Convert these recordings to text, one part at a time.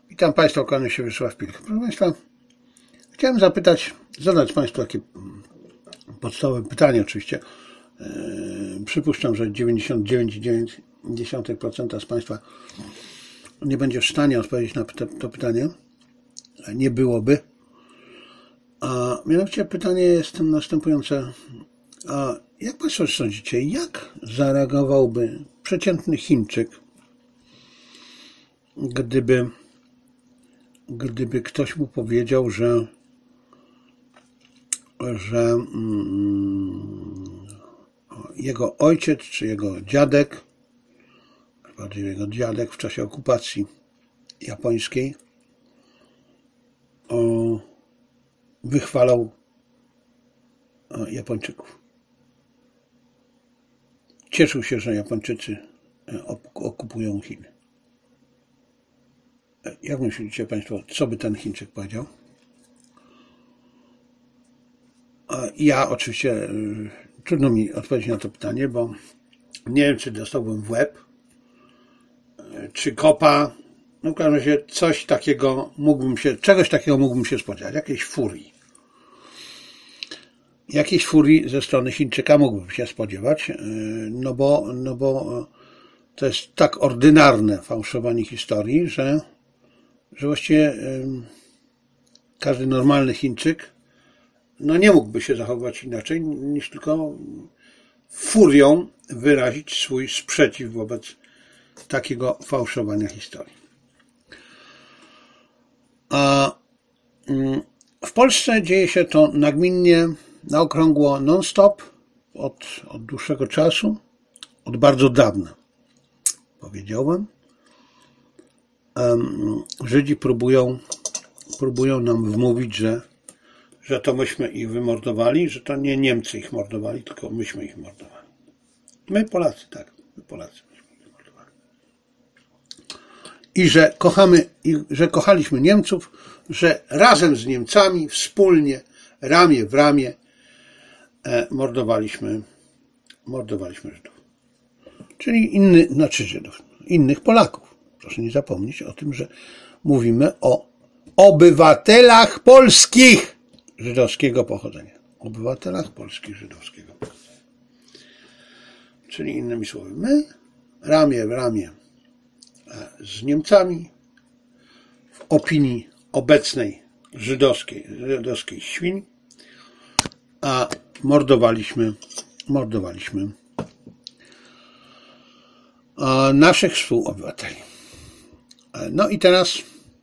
Witam Państwa, kłaniam się Wiesław Pilch. Proszę Państwa, chciałem zadać Państwu takie podstawowe pytanie oczywiście. Przypuszczam, że 99,9% z Państwa nie będzie w stanie odpowiedzieć na to pytanie. Nie byłoby. A mianowicie pytanie jest następujące. A jak Państwo sądzicie, jak zareagowałby przeciętny Chińczyk, gdyby ktoś mu powiedział, że jego ojciec czy jego dziadek, bardziej jego dziadek w czasie okupacji japońskiej wychwalał Japończyków. Cieszył się, że Japończycy okupują Chiny. Jak myślicie Państwo, co by ten Chińczyk powiedział? Ja oczywiście trudno mi odpowiedzieć na to pytanie, bo nie wiem, czy dostałbym w łeb, czy kopa. No w każdym razie czegoś takiego mógłbym się spodziewać, jakiejś furii ze strony Chińczyka mógłbym się spodziewać, no bo to jest tak ordynarne fałszowanie historii, że właściwie każdy normalny Chińczyk nie mógłby się zachowywać inaczej niż tylko furią wyrazić swój sprzeciw wobec takiego fałszowania historii. A w Polsce dzieje się to nagminnie, na okrągło, non-stop, od dłuższego czasu, od bardzo dawna, powiedziałbym. Żydzi próbują nam wmówić, że to myśmy ich wymordowali, że to nie Niemcy ich mordowali, tylko myśmy ich mordowali. My Polacy, tak, my Polacy myśmy ich mordowali. I że kochaliśmy Niemców, że razem z Niemcami wspólnie, ramię w ramię mordowaliśmy Żydów. Czyli innych Polaków. Proszę nie zapomnieć o tym, że mówimy o obywatelach polskich żydowskiego pochodzenia. Obywatelach polskich żydowskiego pochodzenia. Czyli innymi słowy, my ramię w ramię z Niemcami w opinii obecnej żydowskiej świń, a mordowaliśmy naszych współobywateli. No i teraz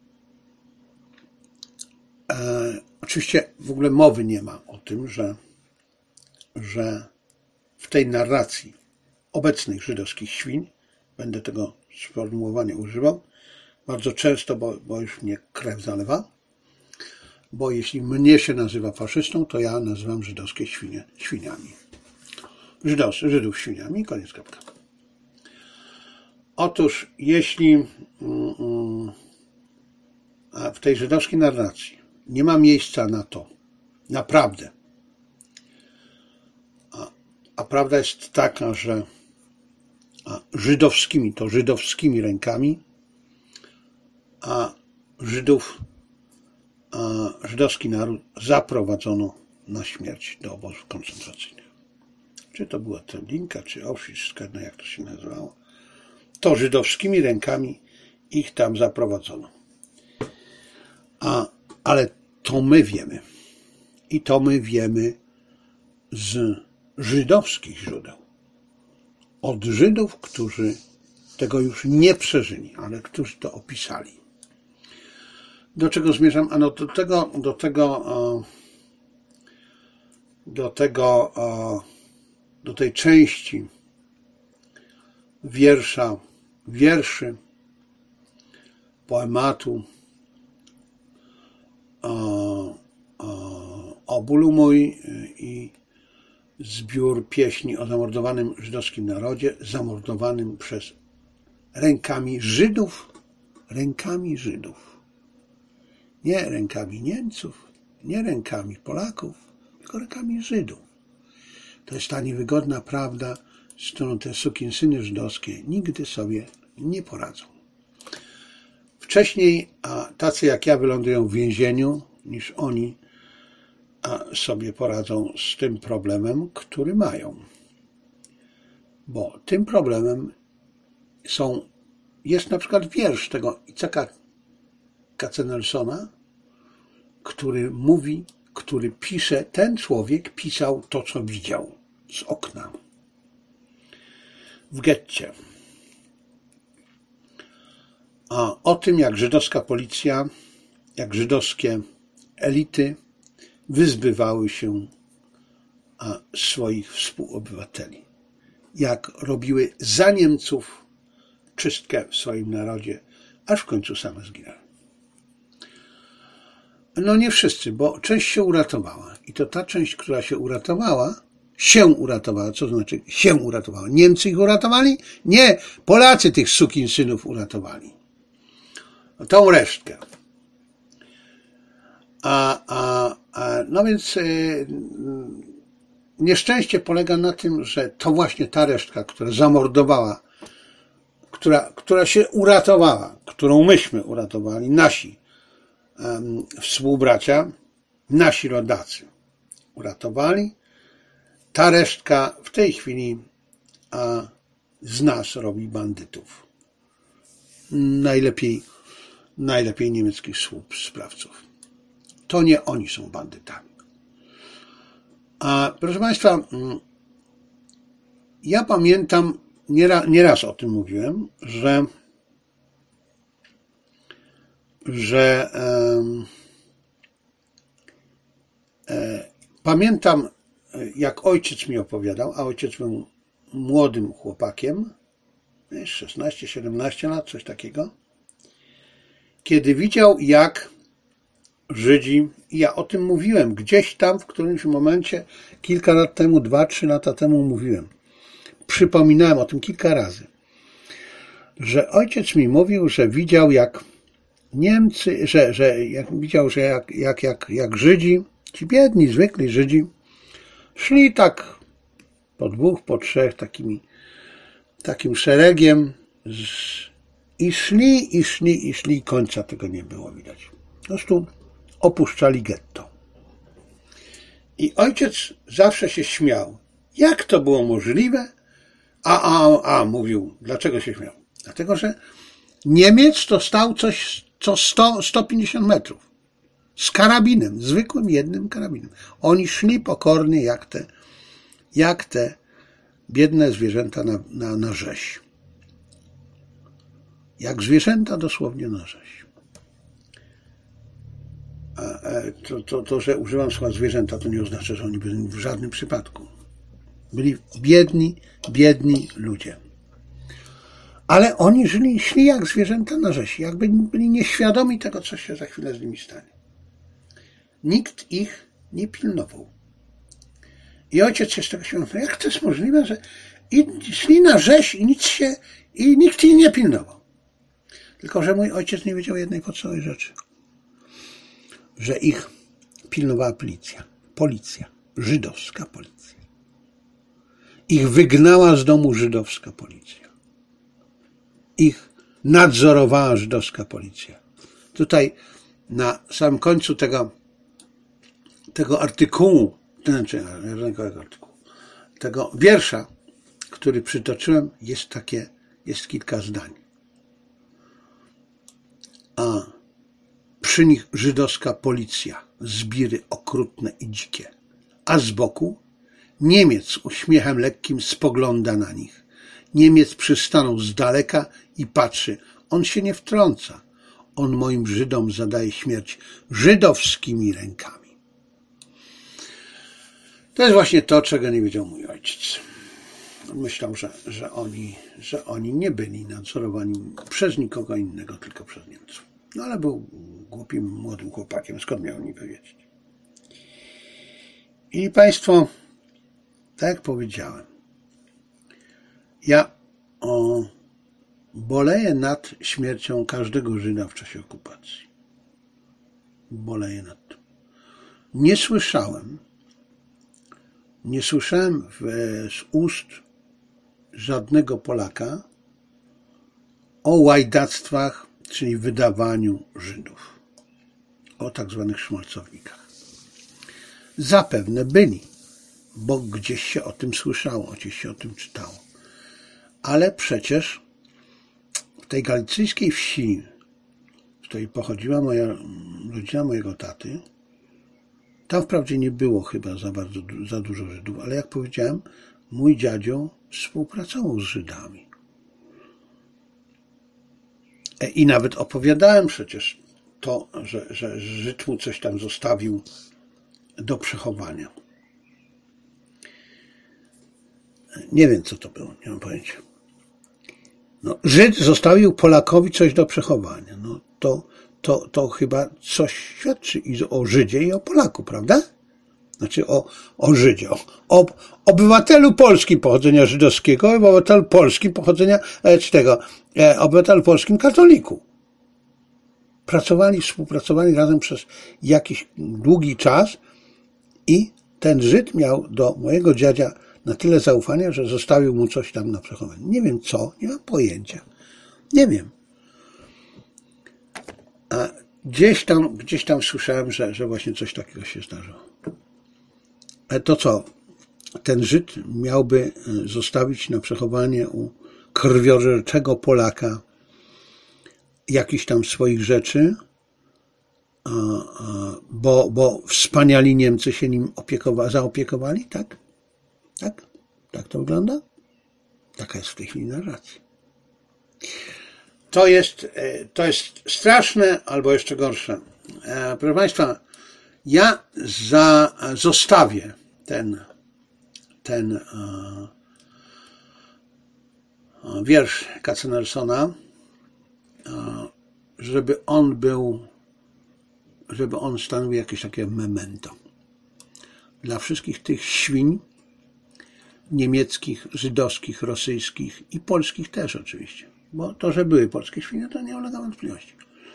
oczywiście w ogóle mowy nie ma o tym, że w tej narracji obecnych żydowskich świń, będę tego sformułowania używał, bardzo często, bo już mnie krew zalewa, bo jeśli mnie się nazywa faszystą, to ja nazywam żydowskie świnie świniami. Żydów świniami, koniec kropka. Otóż jeśli w tej żydowskiej narracji nie ma miejsca na to, naprawdę, a prawda jest taka, że żydowskimi rękami żydowski naród zaprowadzono na śmierć do obozów koncentracyjnych. Czy to była Treblinka, czy Auschwitz, jak to się nazywało, to żydowskimi rękami ich tam zaprowadzono. Ale to my wiemy. I to my wiemy z żydowskich źródeł. Od Żydów, którzy tego już nie przeżyli, ale którzy to opisali. Do czego zmierzam? Ano do tej części wierszy, poematu o bólu mój i zbiór pieśni o zamordowanym żydowskim narodzie, zamordowanym rękami Żydów. Nie rękami Niemców, nie rękami Polaków, tylko rękami Żydów. To jest ta niewygodna prawda, z którą te sukinsyny żydowskie nigdy sobie nie poradzą. wcześniej tacy jak ja wylądują w więzieniu, niż oni sobie poradzą z tym problemem, który mają. Bo tym problemem jest na przykład wiersz tego Isaaca Katzenelsona, który pisze, ten człowiek pisał to, co widział z okna w getcie. A o tym, jak żydowska policja, jak żydowskie elity wyzbywały się swoich współobywateli. Jak robiły za Niemców czystkę w swoim narodzie, aż w końcu same zginęły. No nie wszyscy, bo część się uratowała. I to ta część, która się uratowała. Co znaczy się uratowała? Niemcy ich uratowali? Nie, Polacy tych sukinsynów uratowali. Tą resztkę. No więc nieszczęście polega na tym, że to właśnie ta resztka, która zamordowała, która się uratowała, którą myśmy uratowali, nasi współbracia, nasi rodacy uratowali, ta resztka w tej chwili z nas robi bandytów. Najlepiej niemieckich sprawców. To nie oni są bandytami. Proszę Państwa, ja pamiętam, nieraz o tym mówiłem, że pamiętam, jak ojciec mi opowiadał, a ojciec był młodym chłopakiem, 16-17 lat, coś takiego, kiedy widział, jak Żydzi, i ja o tym mówiłem, gdzieś tam w którymś momencie, kilka lat temu, 2-3 lata temu mówiłem, przypominałem o tym kilka razy, że ojciec mi mówił, że widział, jak Niemcy, jak Żydzi, ci biedni, zwykli Żydzi, szli tak po 2, po 3, takim szeregiem i szli, końca tego nie było widać. Po prostu opuszczali getto. I ojciec zawsze się śmiał. Jak to było możliwe? Mówił, dlaczego się śmiał? Dlatego, że Niemiec to stał coś co 100-150 metrów. Z karabinem, zwykłym jednym karabinem. Oni szli pokornie jak te biedne zwierzęta na rzeź. Jak zwierzęta dosłownie na rzeź. To, że używam słowa zwierzęta, to nie oznacza, że oni byli w żadnym przypadku. Byli biedni ludzie. Ale oni szli jak zwierzęta na rzeź, jakby byli nieświadomi tego, co się za chwilę z nimi stanie. Nikt ich nie pilnował. I ojciec się z tego śmiał, jak to jest możliwe, że szli na rzeź i nikt ich nie pilnował. Tylko że mój ojciec nie wiedział jednej podstawowej rzeczy. Że ich pilnowała policja, żydowska policja. Ich wygnała z domu żydowska policja. Ich nadzorowała żydowska policja. Tutaj na samym końcu tego artykułu, tego wiersza, który przytoczyłem, jest kilka zdań. Przy nich żydowska policja, zbiry okrutne i dzikie, a z boku Niemiec uśmiechem lekkim spogląda na nich. Niemiec przystanął z daleka i patrzy. On się nie wtrąca. On moim Żydom zadaje śmierć żydowskimi rękami. To jest właśnie to, czego nie wiedział mój ojciec. Myślał, że oni nie byli nadzorowani przez nikogo innego, tylko przez Niemców. No ale był głupim, młodym chłopakiem. Skąd miał niby wiedzieć? I Państwo, tak jak powiedziałem, ja boleję nad śmiercią każdego Żyda w czasie okupacji. Boleję nad tym. Nie słyszałem z ust żadnego Polaka o łajdactwach czyli wydawaniu Żydów, o tak zwanych szmalcownikach. Zapewne byli, bo gdzieś się o tym słyszało, gdzieś się o tym czytało. Ale przecież w tej galicyjskiej wsi, z której pochodziła rodzina mojego taty, tam wprawdzie nie było chyba za dużo Żydów, ale jak powiedziałem, mój dziadzio współpracował z Żydami. I nawet opowiadałem przecież to, że Żyd mu coś tam zostawił do przechowania. Nie wiem, co to było, nie mam pojęcia. No, Żyd zostawił Polakowi coś do przechowania. No, to chyba coś świadczy i o Żydzie, i o Polaku, prawda? Znaczy o Żydzie, o obywatelu Polski pochodzenia żydowskiego, obywatelu polskim pochodzenia obywatelu polskim katoliku. Współpracowali razem przez jakiś długi czas i ten Żyd miał do mojego dziadzia na tyle zaufania, że zostawił mu coś tam na przechowanie. Nie wiem co, nie mam pojęcia. Nie wiem. A gdzieś tam słyszałem, że właśnie coś takiego się zdarzyło. Ale to co? Ten Żyd miałby zostawić na przechowanie u krwiożerczego Polaka jakichś tam swoich rzeczy, bo wspaniali Niemcy się nim zaopiekowali, tak? Tak? Tak to wygląda? Taka jest w tej chwili narracja. To jest straszne, albo jeszcze gorsze. Proszę Państwa, ja zostawię ten wiersz Katzenelsona, żeby on stanowił jakieś takie memento dla wszystkich tych świń niemieckich, żydowskich, rosyjskich i polskich też oczywiście, bo to, że były polskie świnie, to nie ulega wątpliwości.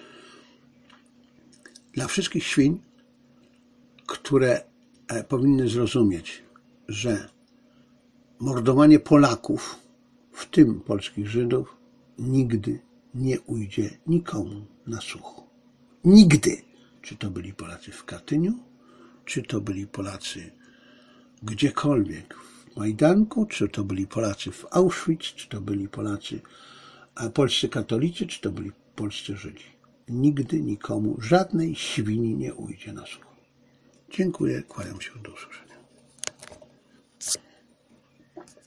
Dla wszystkich świń, które powinny zrozumieć, że mordowanie Polaków, w tym polskich Żydów, nigdy nie ujdzie nikomu na sucho. Nigdy. Czy to byli Polacy w Katyniu, czy to byli Polacy gdziekolwiek w Majdanku, czy to byli Polacy w Auschwitz, czy to byli polscy katolicy, czy to byli polscy Żydzi. Nigdy nikomu, żadnej świni nie ujdzie na sucho. Dziękuję, kłaniam się do usłyszenia.